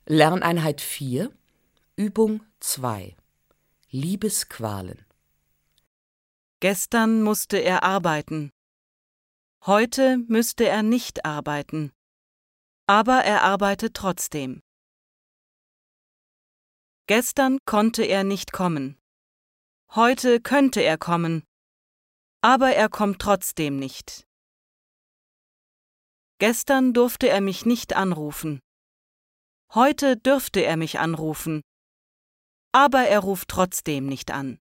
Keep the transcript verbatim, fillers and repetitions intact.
Lerneinheit vier, Übung zwei. Liebesqualen. Gestern musste er arbeiten. Heute müsste er nicht arbeiten. Aber er arbeitet trotzdem. Gestern konnte er nicht kommen. Heute könnte er kommen. Aber er kommt trotzdem nicht. Gestern durfte er mich nicht anrufen. Heute dürfte er mich anrufen. Aber er ruft trotzdem nicht an.